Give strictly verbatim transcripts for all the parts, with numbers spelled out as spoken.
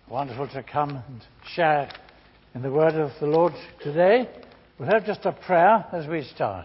Wonderful to come and share in the word of the Lord today. We'll have just a prayer as we start.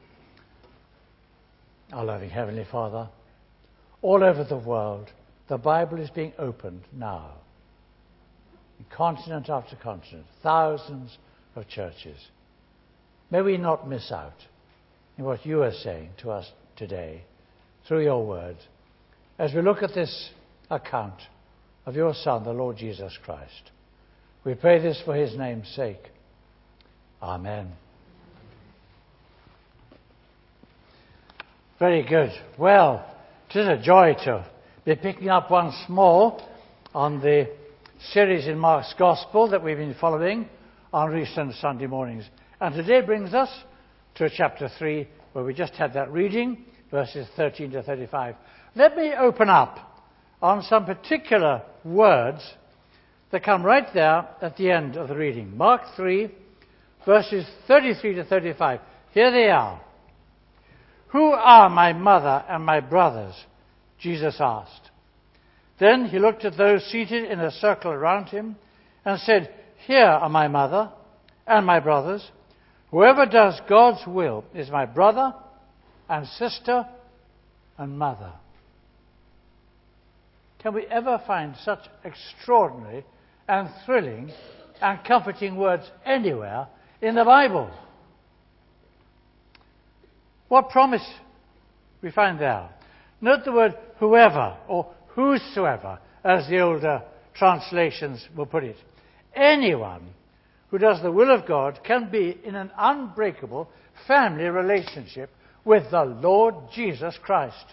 Our loving Heavenly Father, all over the world, the Bible is being opened now. In continent after continent, thousands of churches. May we not miss out in what you are saying to us today through your word as we look at this account of your Son, the Lord Jesus Christ. We pray this for his name's sake. Amen. Very good. Well, it is a joy to be picking up once more on the series in Mark's Gospel that we've been following on recent Sunday mornings. And today brings us to chapter three, where we just had that reading, verses thirteen to thirty-five. Let me open up on some particular words that come right there at the end of the reading. Mark three, verses thirty-three to thirty-five. Here they are. "Who are my mother and my brothers?" Jesus asked. Then he looked at those seated in a circle around him and said, "Here are my mother and my brothers. Whoever does God's will is my brother and sister and mother." Can we ever find such extraordinary and thrilling and comforting words anywhere in the Bible? What promise we find there? Note the word whoever or whosoever, as the older translations will put it. Anyone who does the will of God can be in an unbreakable family relationship with the Lord Jesus Christ.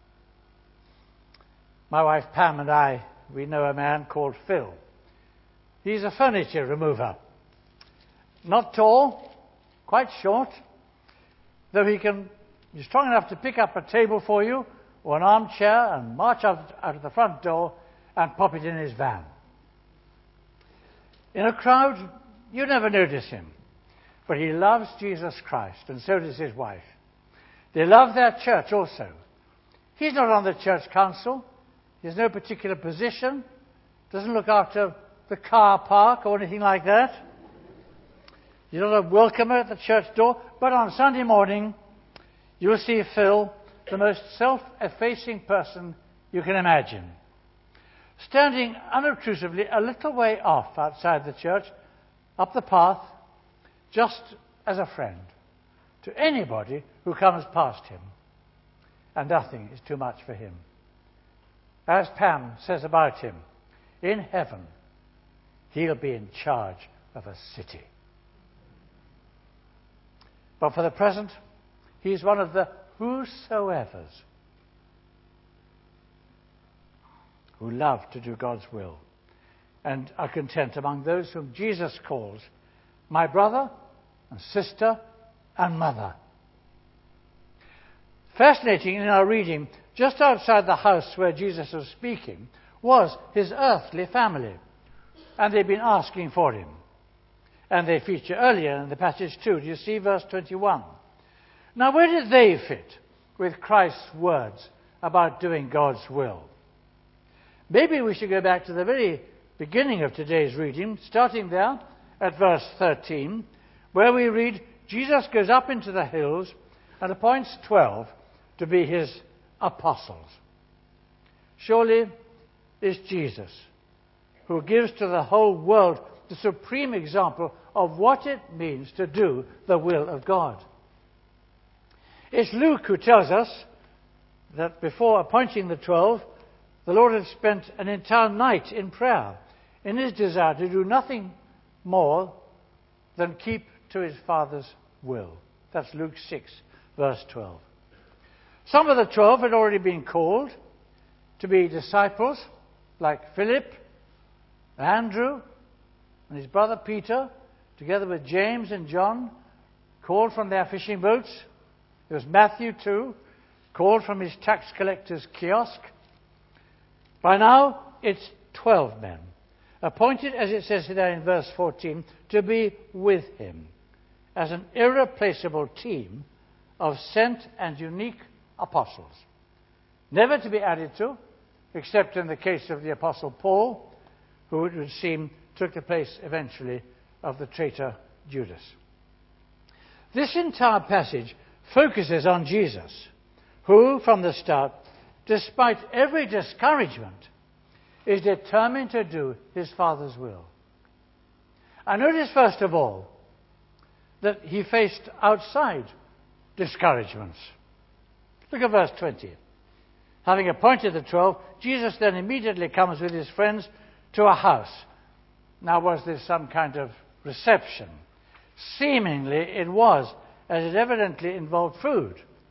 My wife Pam and I, we know a man called Phil. He's a furniture remover. Not tall, quite short, though he can, he's strong enough to pick up a table for you or an armchair and march out, out of the front door and pop it in his van. In a crowd, you never notice him, but he loves Jesus Christ, and so does his wife. They love their church also. He's not on the church council. He has no particular position, doesn't look after the car park or anything like that. He's not a welcomer at the church door, but on Sunday morning, you'll see Phil, the most self-effacing person you can imagine, standing unobtrusively a little way off outside the church, up the path, just as a friend to anybody who comes past him. And nothing is too much for him. As Pam says about him, in heaven, he'll be in charge of a city. But for the present, he's one of the whosoevers who love to do God's will and are content among those whom Jesus calls my brother and sister and mother. Fascinating in our reading, just outside the house where Jesus was speaking was his earthly family, and they'd been asking for him. And they feature earlier in the passage too. Do you see verse twenty-one? Now, where did they fit with Christ's words about doing God's will? Maybe we should go back to the very beginning of today's reading, starting there at verse thirteen, where we read, Jesus goes up into the hills and appoints twelve to be his apostles. Surely it's Jesus who gives to the whole world the supreme example of what it means to do the will of God. It's Luke who tells us that before appointing the twelve, the Lord had spent an entire night in prayer in his desire to do nothing more than keep to his Father's will. That's Luke six, verse twelve. Some of the twelve had already been called to be disciples, like Philip, Andrew, and his brother Peter, together with James and John, called from their fishing boats. There was Matthew too, called from his tax collector's kiosk. By now, it's twelve men, appointed, as it says there in verse fourteen, to be with him as an irreplaceable team of sent and unique apostles, never to be added to, except in the case of the Apostle Paul, who it would seem took the place eventually of the traitor Judas. This entire passage focuses on Jesus, who, from the start, despite every discouragement, is determined to do his Father's will. I notice, first of all, that he faced outside discouragements. Look at verse twenty. Having appointed the twelve, Jesus then immediately comes with his friends to a house. Now, was this some kind of reception? Seemingly it was, as it evidently involved food.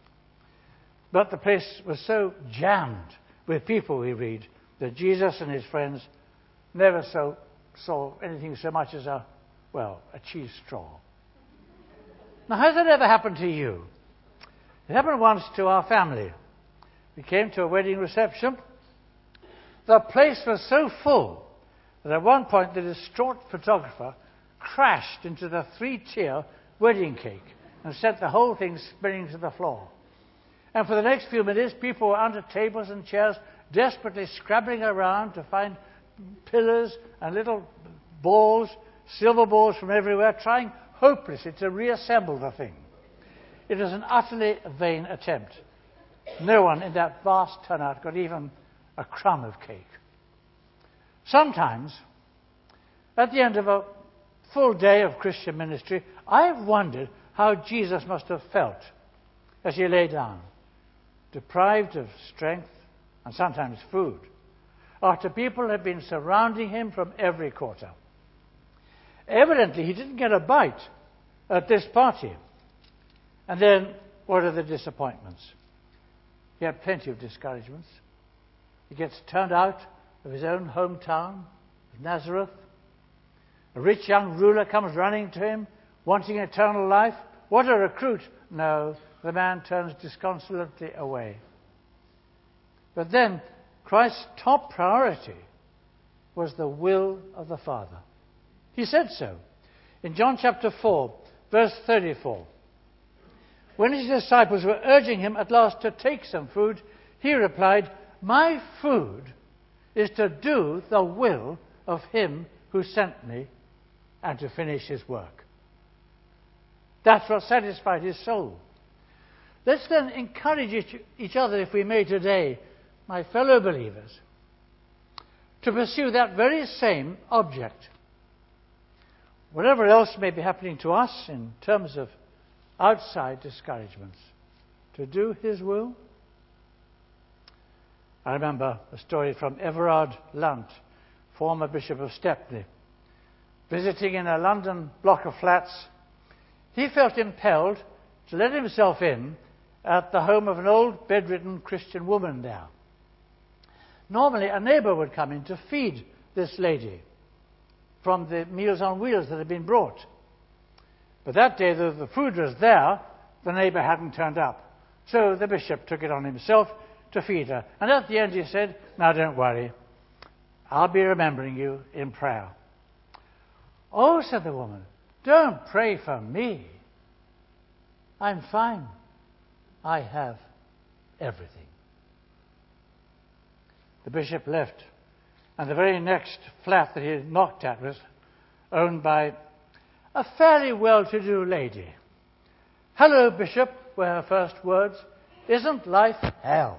But the place was so jammed with people, we read, that Jesus and his friends never so, saw anything so much as a, well, a cheese straw. Now, has that ever happened to you? It happened once to our family. We came to a wedding reception. The place was so full that at one point the distraught photographer crashed into the three-tier wedding cake and sent the whole thing spinning to the floor. And for the next few minutes, people were under tables and chairs, desperately scrabbling around to find pillars and little balls, silver balls from everywhere, trying hopelessly to reassemble the thing. It was an utterly vain attempt. No one in that vast turnout got even a crumb of cake. Sometimes, at the end of a full day of Christian ministry, I've wondered how Jesus must have felt as he lay down, deprived of strength and sometimes food, after people had been surrounding him from every quarter. Evidently, he didn't get a bite at this party. And then, what are the disappointments? He had plenty of discouragements. He gets turned out of his own hometown, of Nazareth. A rich young ruler comes running to him, wanting eternal life. What a recruit! No, the man turns disconsolately away. But then, Christ's top priority was the will of the Father. He said so. In John chapter four, verse thirty-four, when his disciples were urging him at last to take some food, he replied, "My food is to do the will of him who sent me and to finish his work." That's what satisfied his soul. Let's then encourage each, each other, if we may today, my fellow believers, to pursue that very same object. Whatever else may be happening to us in terms of outside discouragements, to do his will. I remember a story from Everard Lunt, former Bishop of Stepney. Visiting in a London block of flats, he felt impelled to let himself in at the home of an old bedridden Christian woman there. Normally, a neighbour would come in to feed this lady from the Meals on Wheels that had been brought. But that day, though the food was there, the neighbour hadn't turned up. So the bishop took it on himself to feed her. And at the end he said, "Now don't worry, I'll be remembering you in prayer." "Oh," said the woman, "don't pray for me. I'm fine. I have everything." The bishop left, and the very next flat that he knocked at was owned by a fairly well-to-do lady. "Hello, Bishop," were her first words. "Isn't life hell?"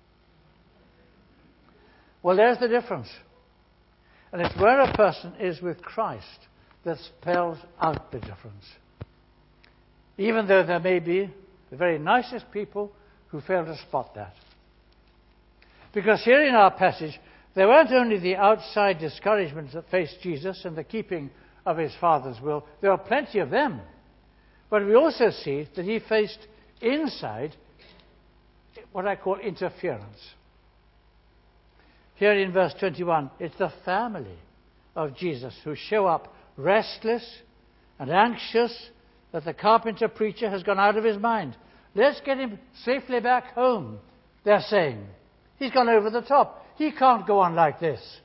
Well, there's the difference. And it's where a person is with Christ that spells out the difference. Even though there may be the very nicest people who fail to spot that. Because here in our passage, there weren't only the outside discouragements that faced Jesus in the keeping of his Father's will. There were plenty of them. But we also see that he faced inside what I call interference. Here in verse twenty-one, it's the family of Jesus who show up restless and anxious that the carpenter preacher has gone out of his mind. "Let's get him safely back home," they're saying. "He's gone over the top. He can't go on like this."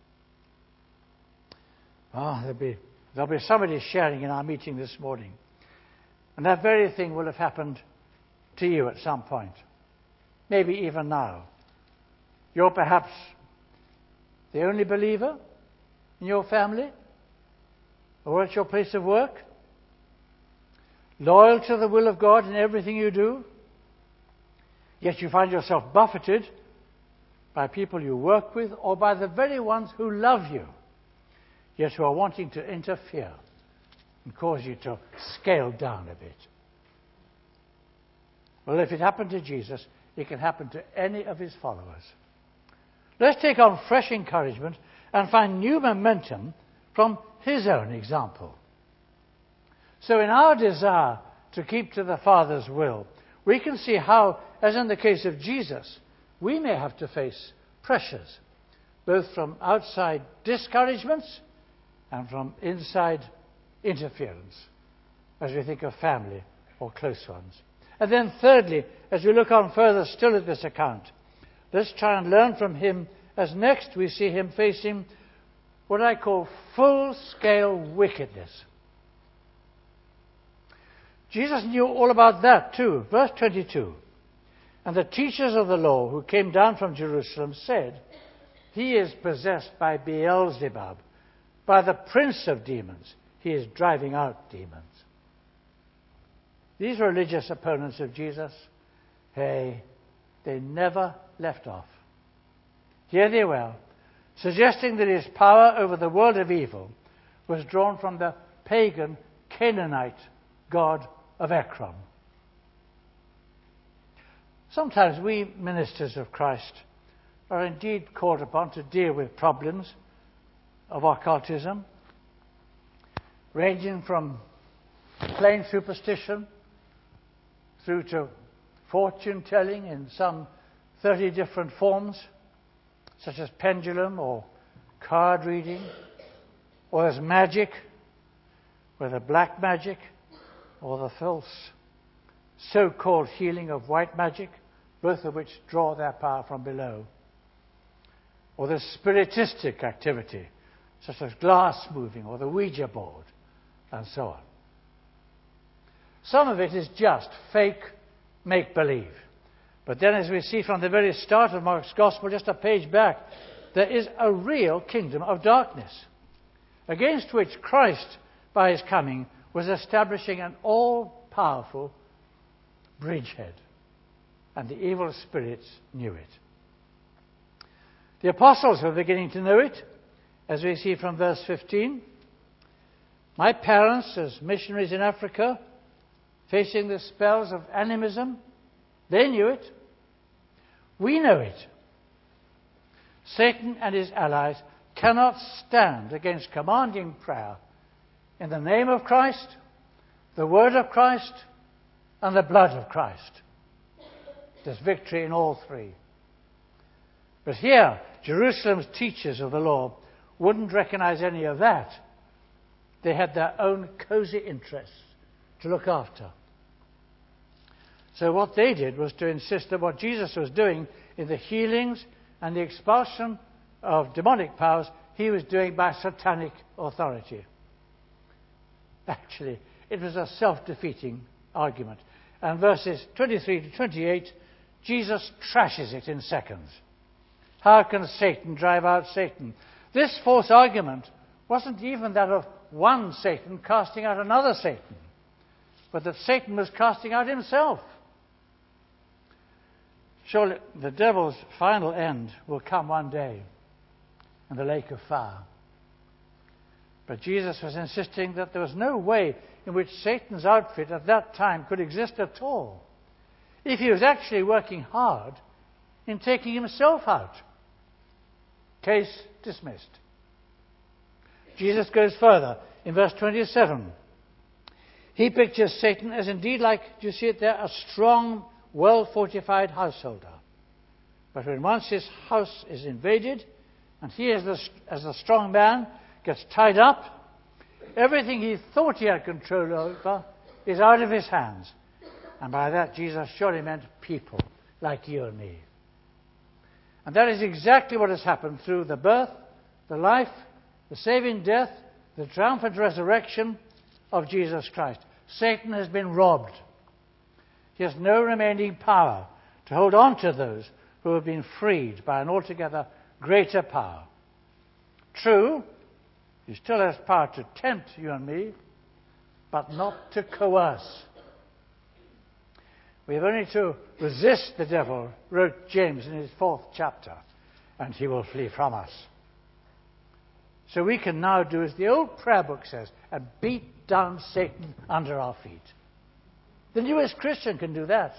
Oh, there'll be, there'll be somebody sharing in our meeting this morning. And that very thing will have happened to you at some point. Maybe even now. You're perhaps the only believer in your family or at your place of work? Loyal to the will of God in everything you do? Yet you find yourself buffeted by people you work with or by the very ones who love you, yet who are wanting to interfere and cause you to scale down a bit. Well, if it happened to Jesus, it can happen to any of his followers. Let's take on fresh encouragement and find new momentum from his own example. So in our desire to keep to the Father's will, we can see how, as in the case of Jesus, we may have to face pressures, both from outside discouragements and from inside interference, as we think of family or close ones. And then thirdly, as we look on further still at this account, let's try and learn from him as next we see him facing what I call full-scale wickedness. Jesus knew all about that too. Verse twenty-two. And the teachers of the law who came down from Jerusalem said, "He is possessed by Beelzebub, by the prince of demons. He is driving out demons." These religious opponents of Jesus, hey, they never left off. Here they were, suggesting that his power over the world of evil was drawn from the pagan Canaanite god of Ekron. Sometimes we ministers of Christ are indeed called upon to deal with problems of occultism, ranging from plain superstition through to fortune-telling in some thirty different forms, such as pendulum or card reading, or as magic, whether black magic or the false so-called healing of white magic, both of which draw their power from below, or the spiritistic activity, such as glass moving or the Ouija board, and so on. Some of it is just fake make-believe. But then, as we see from the very start of Mark's Gospel, just a page back, there is a real kingdom of darkness, against which Christ, by his coming, was establishing an all-powerful bridgehead. And the evil spirits knew it. The apostles were beginning to know it, as we see from verse fifteen. My parents, as missionaries in Africa, facing the spells of animism, they knew it. We know it. Satan and his allies cannot stand against commanding prayer in the name of Christ, the word of Christ, and the blood of Christ. There's victory in all three. But here, Jerusalem's teachers of the law wouldn't recognize any of that. They had their own cozy interests to look after. So what they did was to insist that what Jesus was doing in the healings and the expulsion of demonic powers, he was doing by satanic authority. Actually, it was a self-defeating argument. And verses twenty-three to twenty-eight, Jesus trashes it in seconds. How can Satan drive out Satan? This false argument wasn't even that of one Satan casting out another Satan, but that Satan was casting out himself. Surely the devil's final end will come one day in the lake of fire. But Jesus was insisting that there was no way in which Satan's outfit at that time could exist at all, if he was actually working hard in taking himself out. Case dismissed. Jesus goes further in verse twenty-seven. He pictures Satan as indeed like, do you see it there, a strong, well-fortified householder. But when once his house is invaded, and he as the, as the strong man gets tied up, everything he thought he had control over is out of his hands. And by that, Jesus surely meant people like you and me. And that is exactly what has happened through the birth, the life, the saving death, the triumphant resurrection of Jesus Christ. Satan has been robbed. He has no remaining power to hold on to those who have been freed by an altogether greater power. True, He still has power to tempt you and me, but not to coerce. We have only to resist the devil, wrote James in his fourth chapter, and he will flee from us. So we can now do as the old prayer book says, and beat down Satan under our feet. The newest Christian can do that.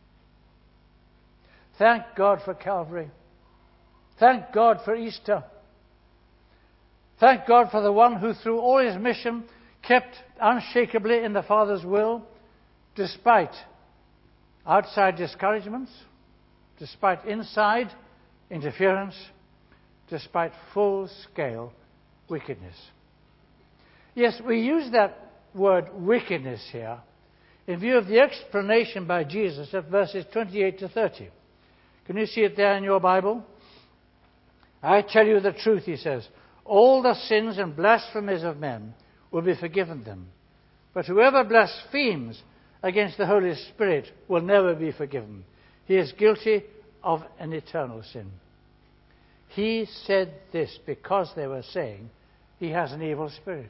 Thank God for Calvary. Thank God for Easter. Thank God for the one who through all his mission kept unshakably in the Father's will, despite outside discouragements, despite inside interference, despite full-scale wickedness. Yes, we use that word wickedness here in view of the explanation by Jesus of verses twenty-eight to thirty. Can you see it there in your Bible? I tell you the truth, he says, all the sins and blasphemies of men will be forgiven them. But whoever blasphemes against the Holy Spirit will never be forgiven. He is guilty of an eternal sin. He said this because they were saying he has an evil spirit.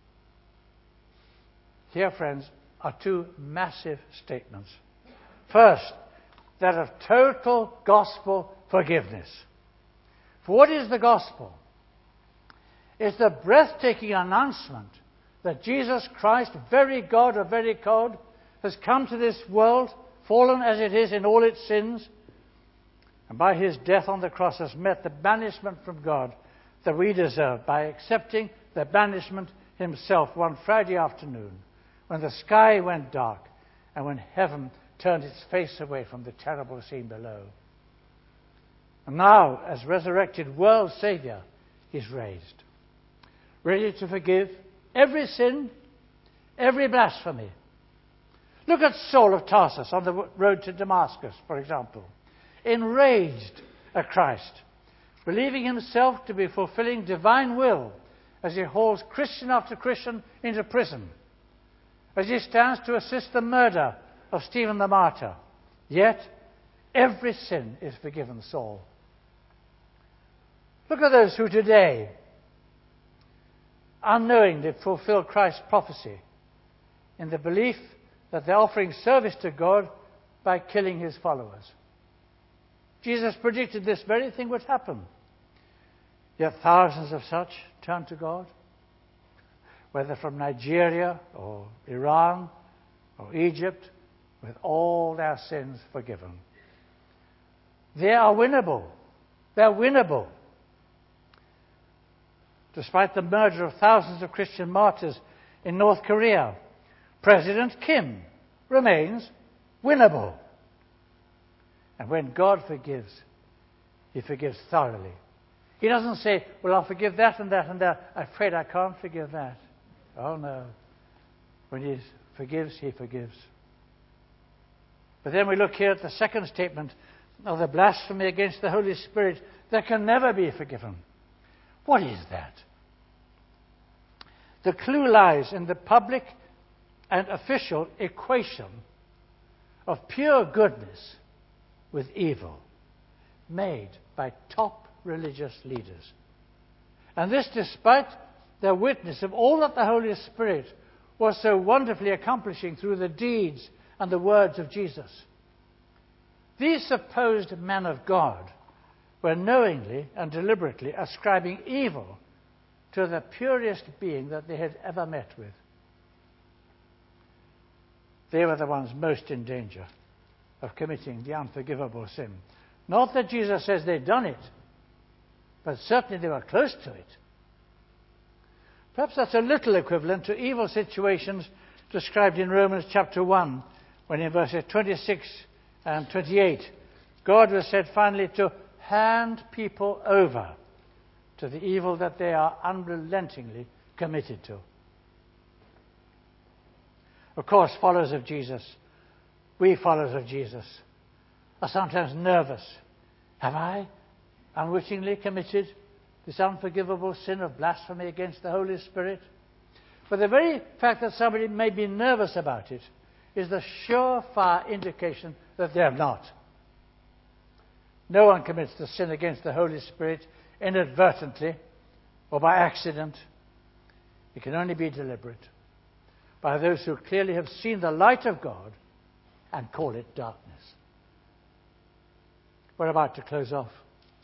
Here, friends, are two massive statements. First, that of total gospel forgiveness. For what is the gospel? It's the breathtaking announcement that Jesus Christ, very God of very God, has come to this world, fallen as it is in all its sins, and by his death on the cross has met the banishment from God that we deserve by accepting the banishment himself one Friday afternoon when the sky went dark and when heaven turned its face away from the terrible scene below. And now, as resurrected world Saviour, he's raised, ready to forgive every sin, every blasphemy. Look at Saul of Tarsus on the road to Damascus, for example, enraged at Christ, believing himself to be fulfilling divine will as he hauls Christian after Christian into prison, as he stands to assist the murder of Stephen the martyr. Yet, every sin is forgiven Saul. Look at those who today unknowingly fulfill Christ's prophecy in the belief that they're offering service to God by killing his followers. Jesus predicted this very thing would happen. Yet thousands of such turn to God, whether from Nigeria or Iran or Egypt, with all their sins forgiven. They are winnable. They're winnable. Despite the murder of thousands of Christian martyrs in North Korea, President Kim remains winnable. And when God forgives, he forgives thoroughly. He doesn't say, well, I'll forgive that and that and that. I'm afraid I can't forgive that. Oh, no. When he forgives, he forgives. But then we look here at the second statement of the blasphemy against the Holy Spirit that can never be forgiven. What is that? The clue lies in the public and official equation of pure goodness with evil made by top religious leaders. And this despite their witness of all that the Holy Spirit was so wonderfully accomplishing through the deeds and the words of Jesus. These supposed men of God were knowingly and deliberately ascribing evil to the purest being that they had ever met with. They were the ones most in danger of committing the unforgivable sin. Not that Jesus says they'd done it, but certainly they were close to it. Perhaps that's a little equivalent to evil situations described in Romans chapter one, when in verses twenty-six and twenty-eight, God was said finally to hand people over to the evil that they are unrelentingly committed to. Of course, followers of Jesus, we followers of Jesus, are sometimes nervous. Have I unwittingly committed this unforgivable sin of blasphemy against the Holy Spirit? But the very fact that somebody may be nervous about it is the surefire indication that they have not. No one commits the sin against the Holy Spirit inadvertently or by accident It can only be deliberate by those who clearly have seen the light of God and call it darkness. We're about to close off.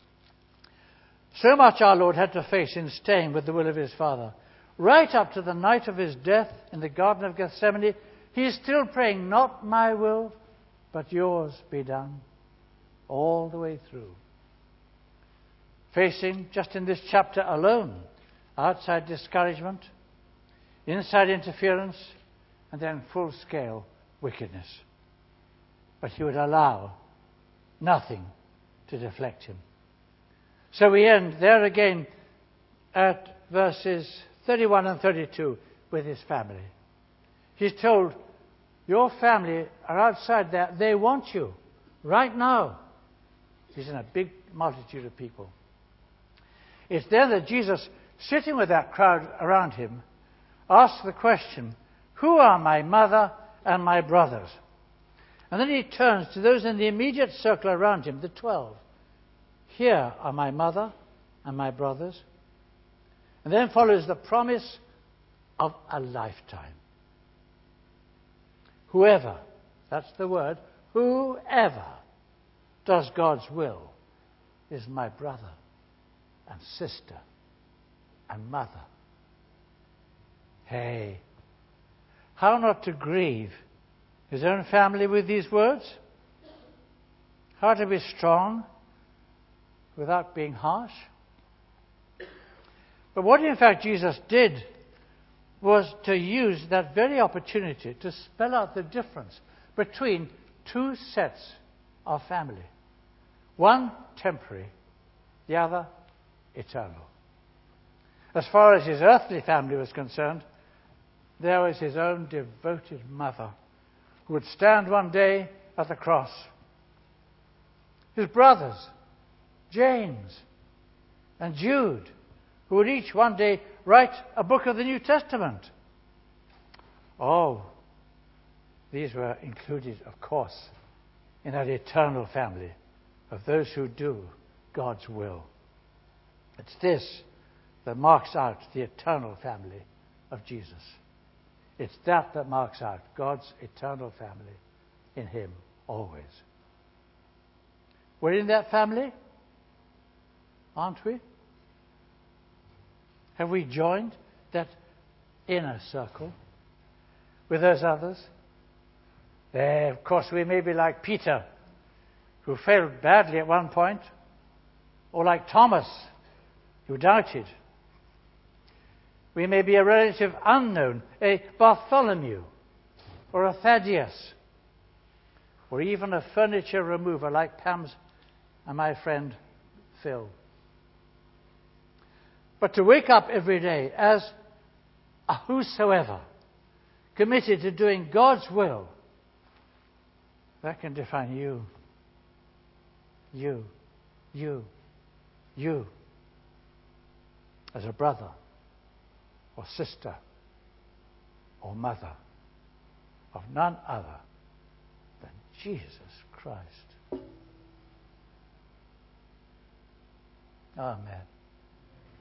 So much our Lord had to face in staying with the will of his Father. Right up to the night of his death in the Garden of Gethsemane, he is still praying, not my will, but yours be done. All the way through. Facing, just in this chapter alone, outside discouragement, inside interference, and then full-scale wickedness. But he would allow nothing to deflect him. So we end there again at verses thirty-one and thirty-two with his family. He's told, your family are outside there. They want you right now. He's in a big multitude of people. It's then that Jesus, sitting with that crowd around him, asks the question, who are my mother and my brothers? And then he turns to those in the immediate circle around him, the twelve. Here are my mother and my brothers. And then follows the promise of a lifetime. Whoever, that's the word, whoever does God's will is my brother and sister and mother. Hey, how not to grieve his own family with these words? How to be strong without being harsh? But what in fact Jesus did was to use that very opportunity to spell out the difference between two sets of family. One temporary, the other eternal. As far as his earthly family was concerned, there was his own devoted mother who would stand one day at the cross. His brothers, James and Jude, who would each one day write a book of the New Testament. Oh, these were included, of course, in that eternal family of those who do God's will. It's this that marks out the eternal family of Jesus. It's that that marks out God's eternal family in him always. We're in that family, aren't we? Have we joined that inner circle with those others? Eh, of course, we may be like Peter, who failed badly at one point, or like Thomas, who doubted. We may be a relative unknown, a Bartholomew, or a Thaddeus, or even a furniture remover like Pam's and my friend Phil. But to wake up every day as a whosoever, committed to doing God's will, that can define you. You. You. You. As a brother, or sister, or mother of none other than Jesus Christ. Amen.